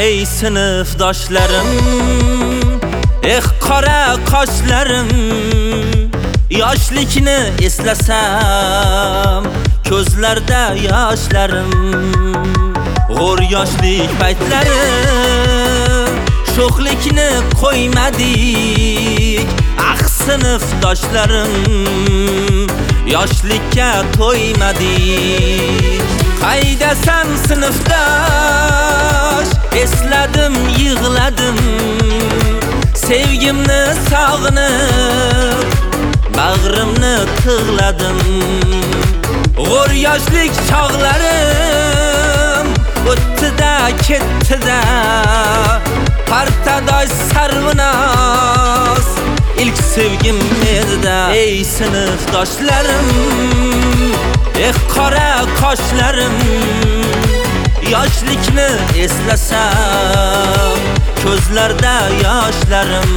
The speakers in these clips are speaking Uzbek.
Ey sınıfdaşlarım, qora qoshlarim, yoshlikni eslasam ko'zlarda yoshlarim. G'o'r yoshlik paytlari sho'xlikni qo'ymadik. Sınıfdaşlarım, yoshlikka to'ymadik. Qaydasan sınıfdaş, esladim yig'ladim. Sevgimni sog'inib, bag'rimni tig'ladim. G'o'r yoshlik chog'larim o'tdi-da ketdi-da. Partadosh sarvinoz ilk sevgim edi-da. Ey sınıfdaşlarım, qora qoshlarim, yoshlikni eslasam ko'zlarda yoshlarim.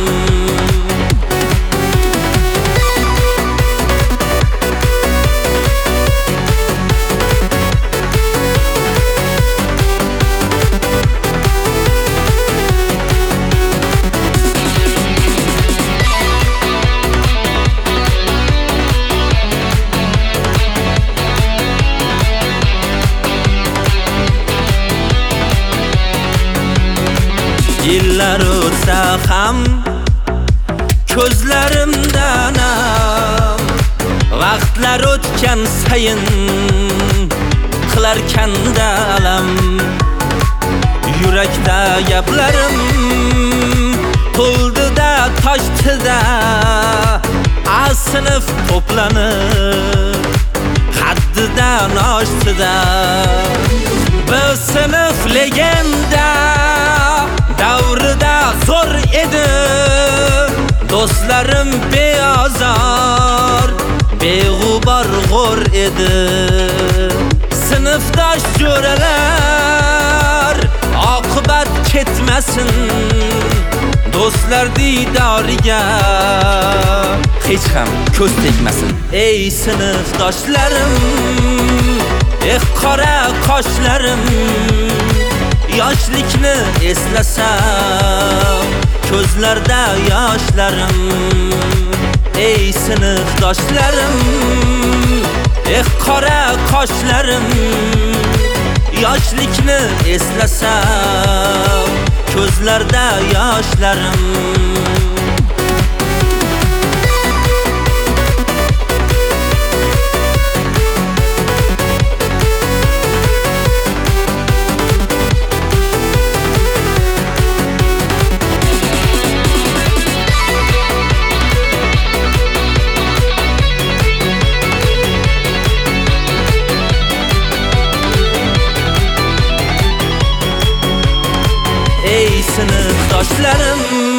Yillar o'tsa ham ko'zlarimdan vaqtlar o'tgan sayin qilarkanda alam. Yurakda gaplarim to'ldi-da toshdi-da. Sinf to'planib haddidan oshdi-da. Bu sinf legenda davrida zo'r edi. Do'stlarim beozor, beg'ubor g'o'r edi. Sinfdosh jo'ralar oqibat ketmasin. Do'stlar diydoriga hech ham ko'z tegmasin. Ey sinfdoshlarim, qora qoshlarim, yoshlikni eslasam ko'zlarda yoshlarim. Ey sinfdoshlarim, qora qoshlarim, yoshlikni eslasam ko'zlarda yoshlarim. Ey sınıfdaşlarım,